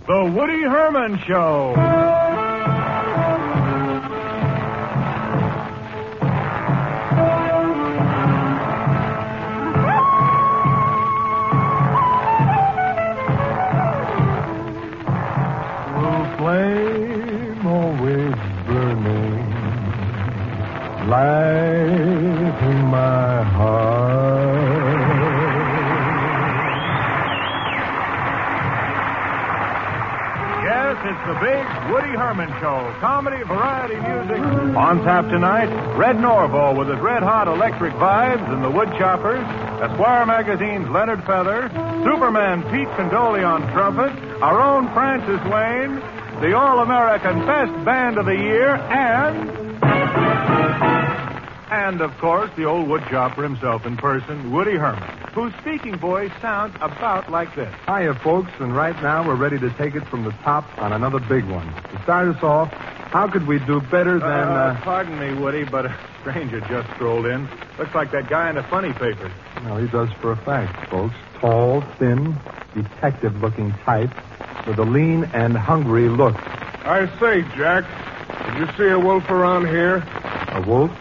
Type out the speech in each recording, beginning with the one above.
The Woody Herman Show. The flame always burning, lighting my heart. Yes, it's the big Woody Herman Show. Comedy, variety, music. On tap tonight, Red Norvo with his red-hot electric vibes and the Woodchoppers, Esquire Magazine's Leonard Feather, Superman Pete Condoli on trumpet, our own Francis Wayne, the All-American Best Band of the Year, and, of course, the old woodchopper himself in person, Woody Herman, whose speaking voice sounds about like this. Hiya, folks, and right now we're ready to take it from the top on another big one. To start us off, how could we do better than... Pardon me, Woody, but a stranger just strolled in. Looks like that guy in the funny papers. Well, he does for a fact, folks. Tall, thin, detective-looking type with a lean and hungry look. I say, Jack, did you see a wolf around here? A wolf?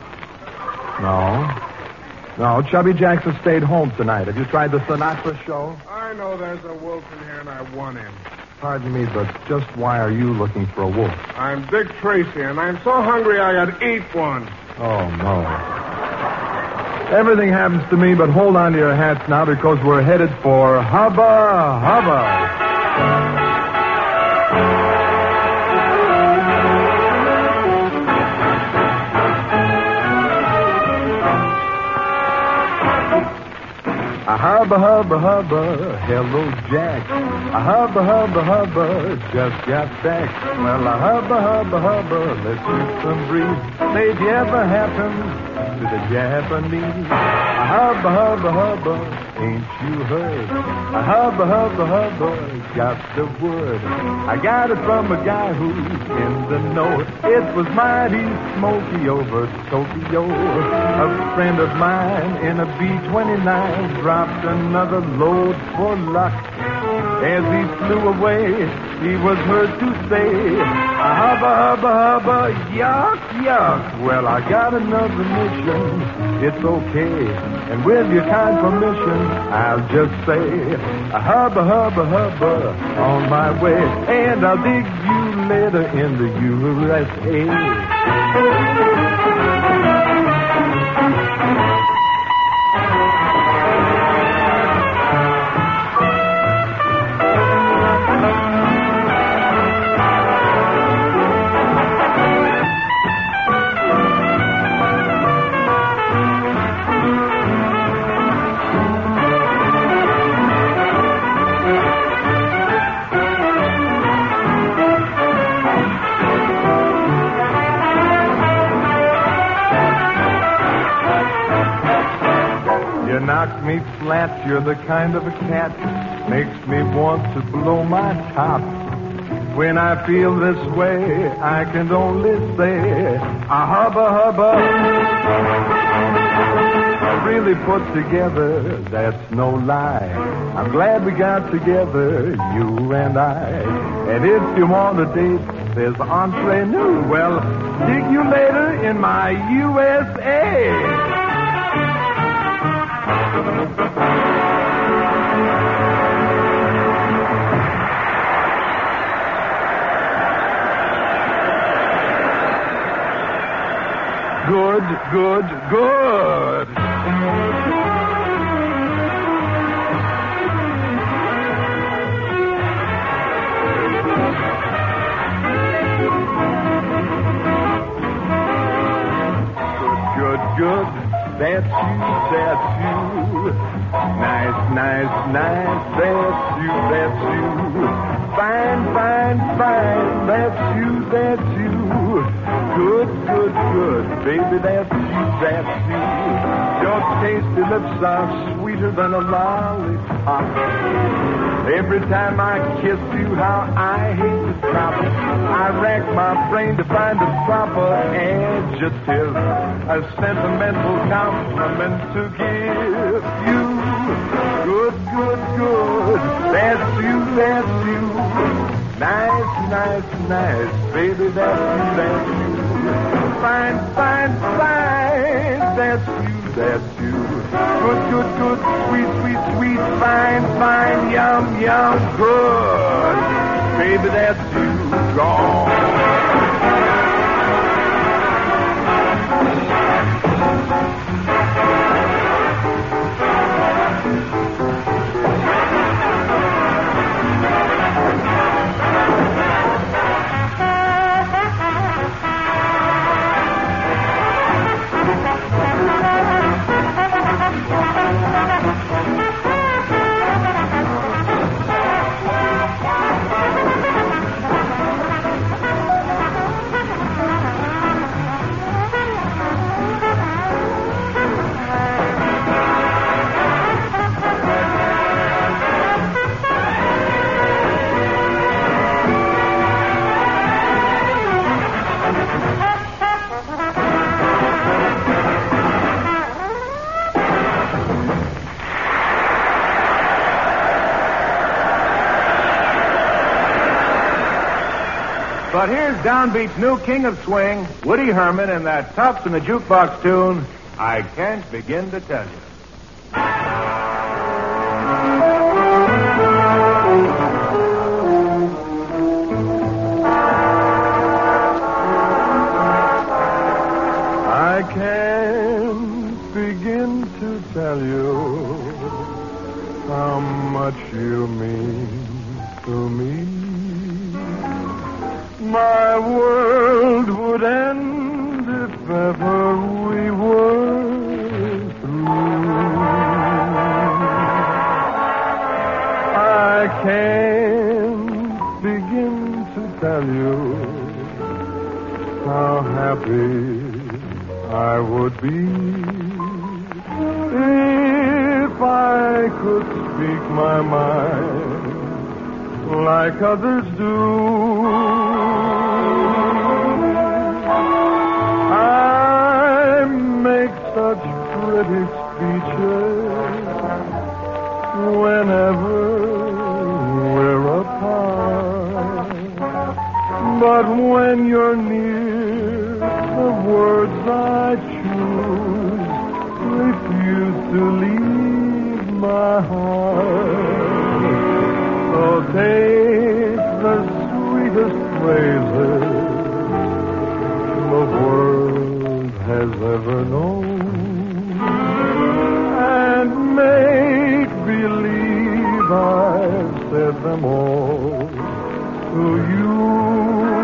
No, Chubby Jackson stayed home tonight. Have you tried the Sinatra show? I know there's a wolf in here, and I want him. Pardon me, but just why are you looking for a wolf? I'm Dick Tracy, and I'm so hungry I could eat one. Oh, no. Everything happens to me, but hold on to your hats now because we're headed for Hubba Hubba. A hubba, hubba, hubba, hello, Jack. A hubba, hubba, hubba, just got back. Well, a hubba, hubba, hubba, let's get some breeze. Maybe ever happened to the Japanese. A hubba, hubba, hubba, ain't you heard? A hubba, hubba, hubba, got the word. I got it from a guy who's in the know. It was mighty smoky over Tokyo. A friend of mine in a B-29 dropped another load for luck. As he flew away, he was heard to say, hubba, hubba, hubba, yuck, yuck. Well, I got another mission, it's okay. And with your kind permission, I'll just say, hubba, hubba, hubba, on my way. And I'll dig you later in the USA. Knock me flat, you're the kind of a cat makes me want to blow my top. When I feel this way, I can only say, hubba, hubba. Really put together, that's no lie. I'm glad we got together, you and I. And if you want a date, there's entree new. Well, dig you later in my USA. Good, good, good. Good, good, that's you. Nice, nice, nice, that's you. Fine, fine, fine, that's you. Good, good, good, baby, that's you. Your tasty lips are sweeter than a lollipop. Every time I kiss you, how I hate to stop. I rack my brain to find a proper adjective, a sentimental compliment to give you. Good, good, good, that's you. Nice, nice, nice, baby, that's you. Fine, fine, fine, that's you. Good, good, good, sweet, sweet, sweet, fine, fine, yum, yum, good. Baby, that's you, gone. But here's Downbeat's new king of swing, Woody Herman, and that Tops in the Jukebox tune, I Can't Begin to Tell You. I can't begin to tell you how much you mean to me. My world would end if ever we were through. I can't begin to tell you how happy I would be if I could speak my mind like others do. I make such pretty speeches whenever we're apart, but when you're near, the words I choose refuse to leave my heart. So take the sweetest phrases the world has ever known and make believe I've said them all to you.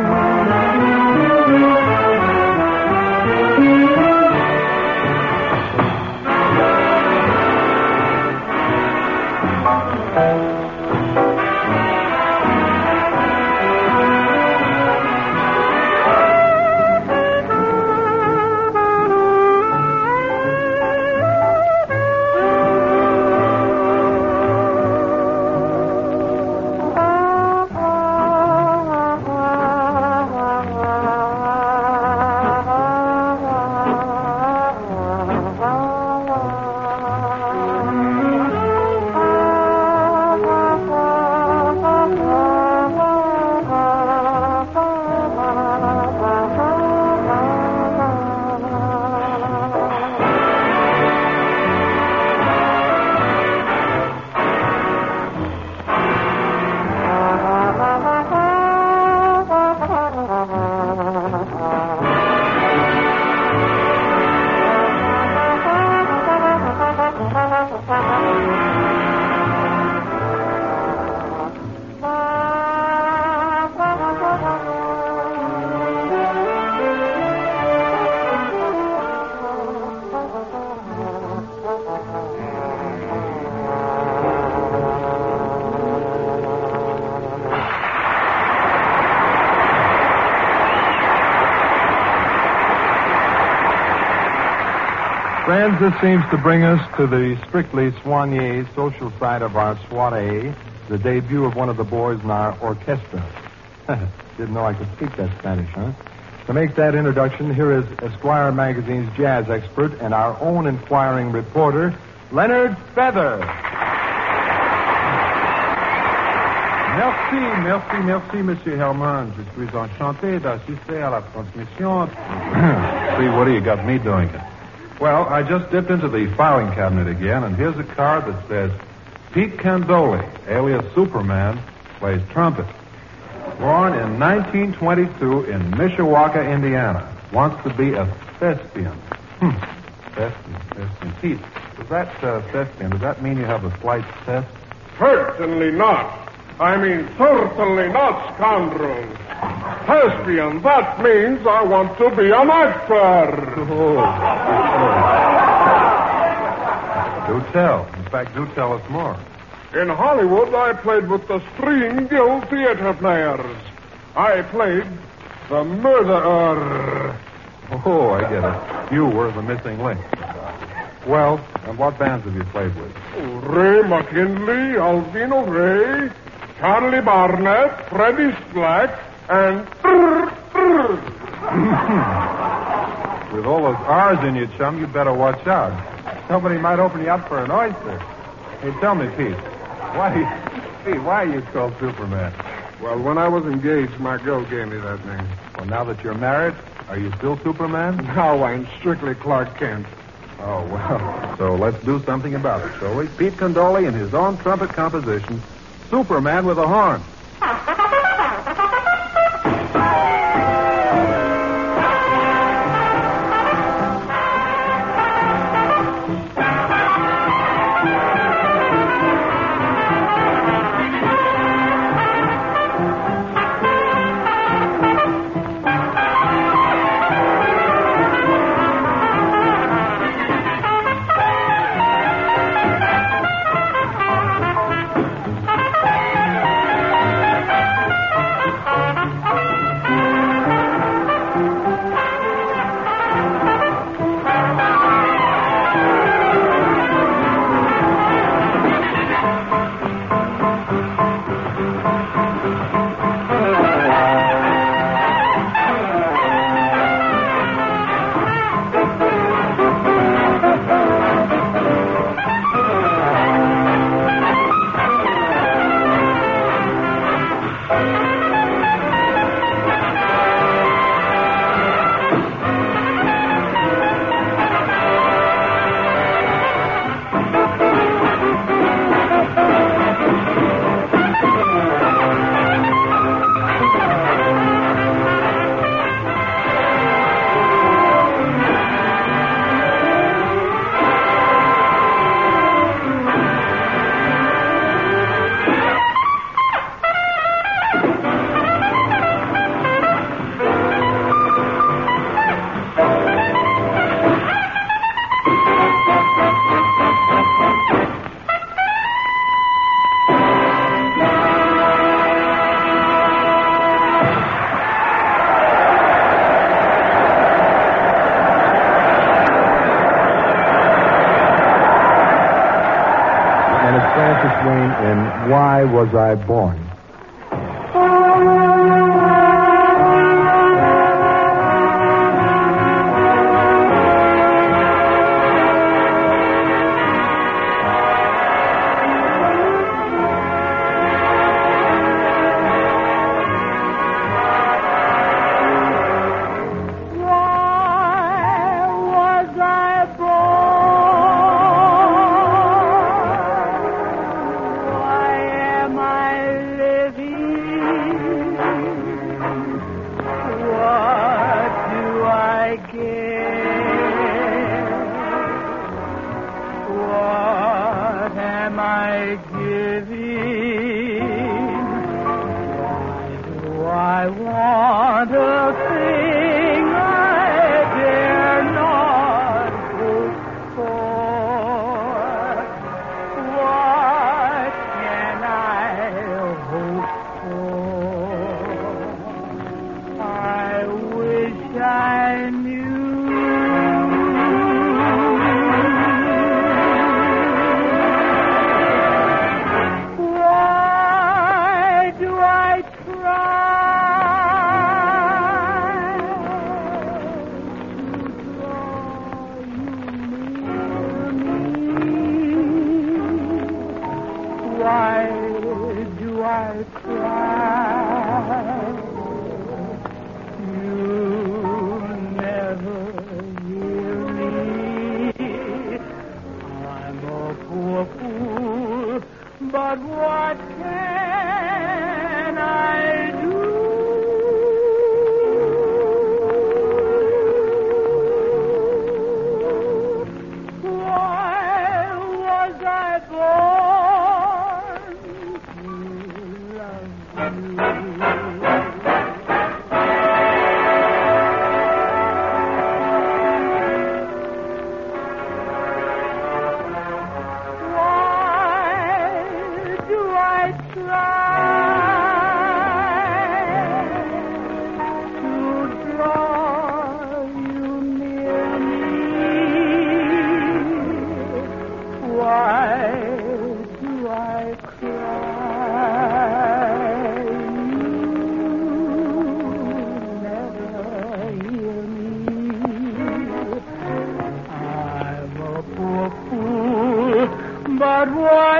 Friends, this seems to bring us to the strictly soigné social side of our soiree, the debut of one of the boys in our orchestra. Didn't know I could speak that Spanish, huh? To make that introduction, here is Esquire magazine's jazz expert and our own inquiring reporter, Leonard Feather. Merci, Monsieur Herman. Je suis enchanté d'assister à la transmission. See, Woody, you got me doing it. Well, I just dipped into the filing cabinet again, and here's a card that says, Pete Candoli, alias Superman, plays trumpet. Born in 1922 in Mishawaka, Indiana. Wants to be a thespian. Thespian. Pete, does that thespian, does that mean you have a slight thest? Certainly not. I mean, certainly not, scoundrel. Thespian, that means I want to be an actor. Do tell. In fact, do tell us more. In Hollywood, I played with the Screen Guild Theater Players. I played the murderer. Oh, I get it. You were the missing link. Well, and what bands have you played with? Ray McKinley, Alvino Ray, Charlie Barnett, Freddie Slack, and... With all those R's in you, chum, you better watch out. Somebody might open you up for an oyster. Hey, tell me, Pete, why are you called Superman? Well, when I was engaged, my girl gave me that name. Well, now that you're married, are you still Superman? Now I'm strictly Clark Kent. Oh, well. So let's do something about it, shall we? Pete Candoli in his own trumpet composition, Superman with a horn. In Why Was I Born? But what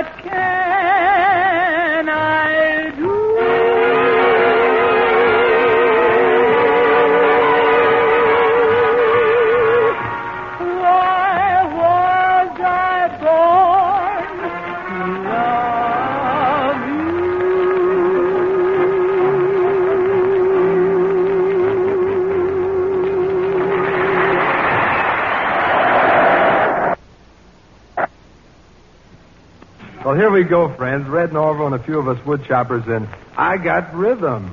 can I do? Why was I born to love Well, here we go, friends. Red Norval and a few of us wood choppers in I Got Rhythm.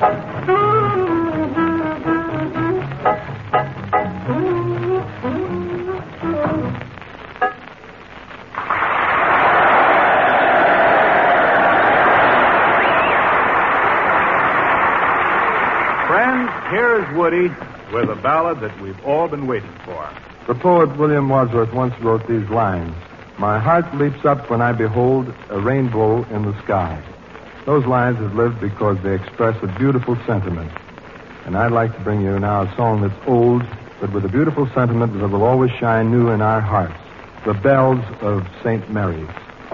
Friends, here's Woody with a ballad that we've all been waiting for. The poet William Wordsworth once wrote these lines. My heart leaps up when I behold a rainbow in the sky. Those lines have lived because they express a beautiful sentiment. And I'd like to bring you now a song that's old, but with a beautiful sentiment that will always shine new in our hearts. The Bells of St. Mary's.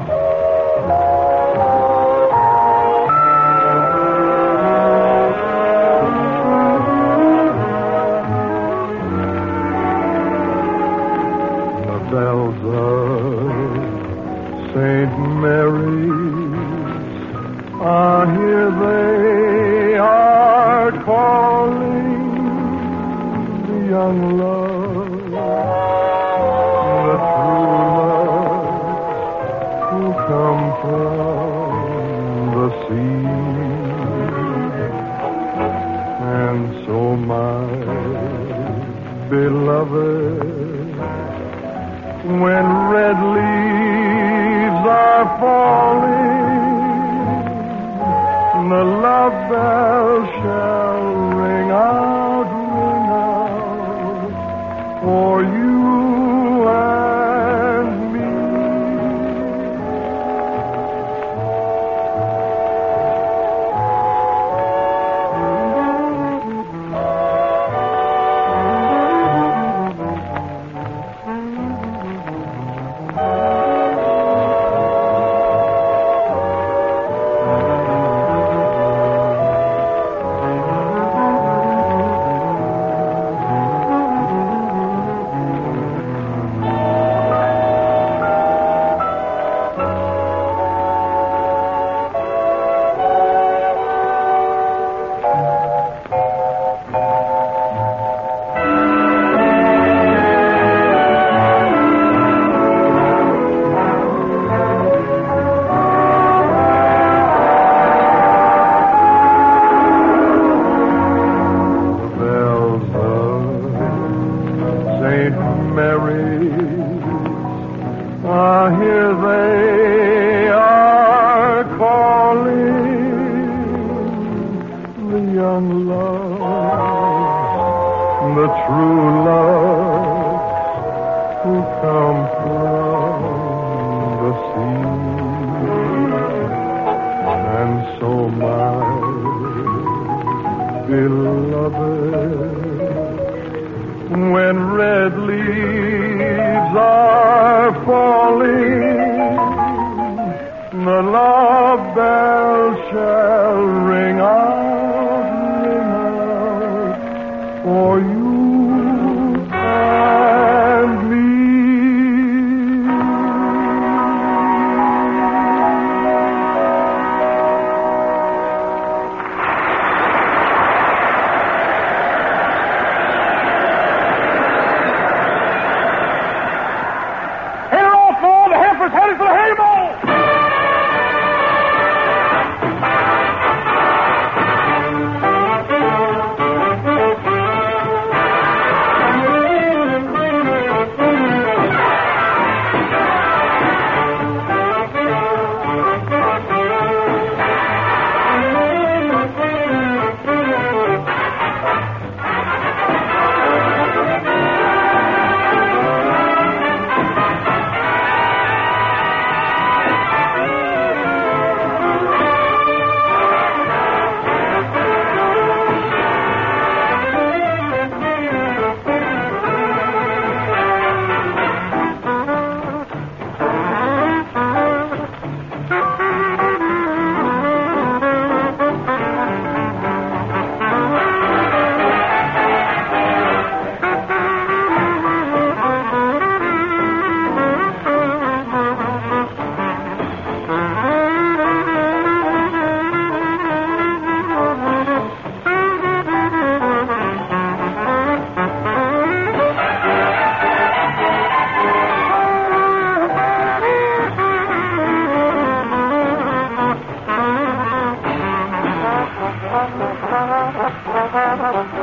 The bells of St. Mary's are here, they are calling the young love, the true love who come from the sea. And so my beloved, when red leaves are falling, the love bell shall ring out for you and me. Here they are calling the young love, the true love who come from the sea. And so my beloved, when red leaves are falling, the love bell shall ring out for you and me. Headed for the hay ball!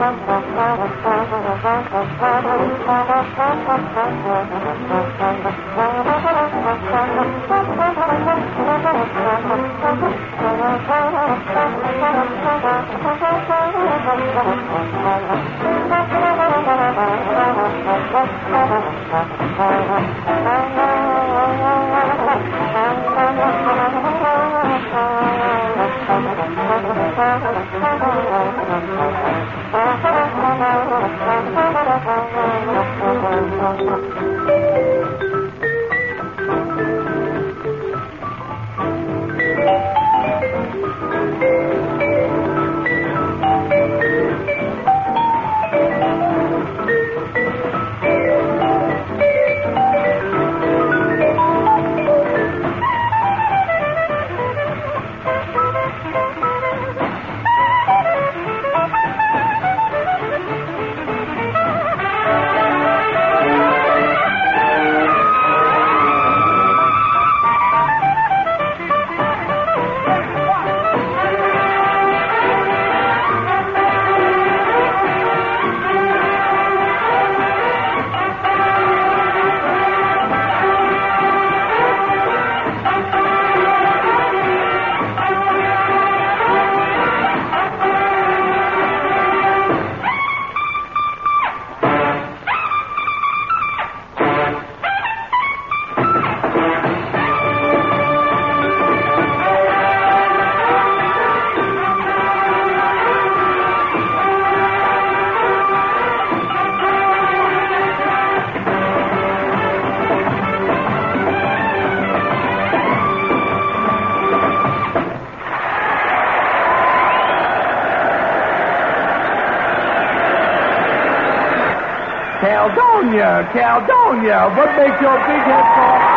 Caledonia, what makes your big head fall?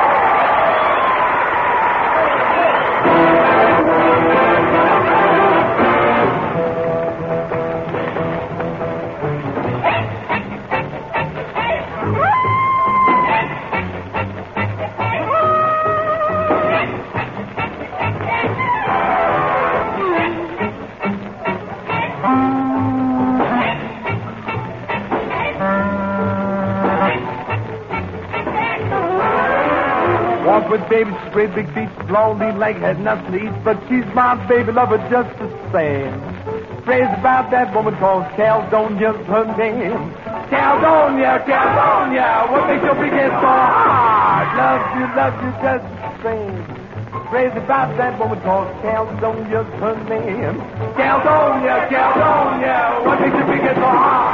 Walk with baby, great big feet, lonely leg, had nothing to eat, but she's my baby lover just the same. Praise about that woman called Caledonia's her name. Caledonia, Caledonia, what makes your big head so hard? Love you just the same. Praise about that woman called Caledonia's her name. Caledonia, Caledonia, what makes your big head so hard?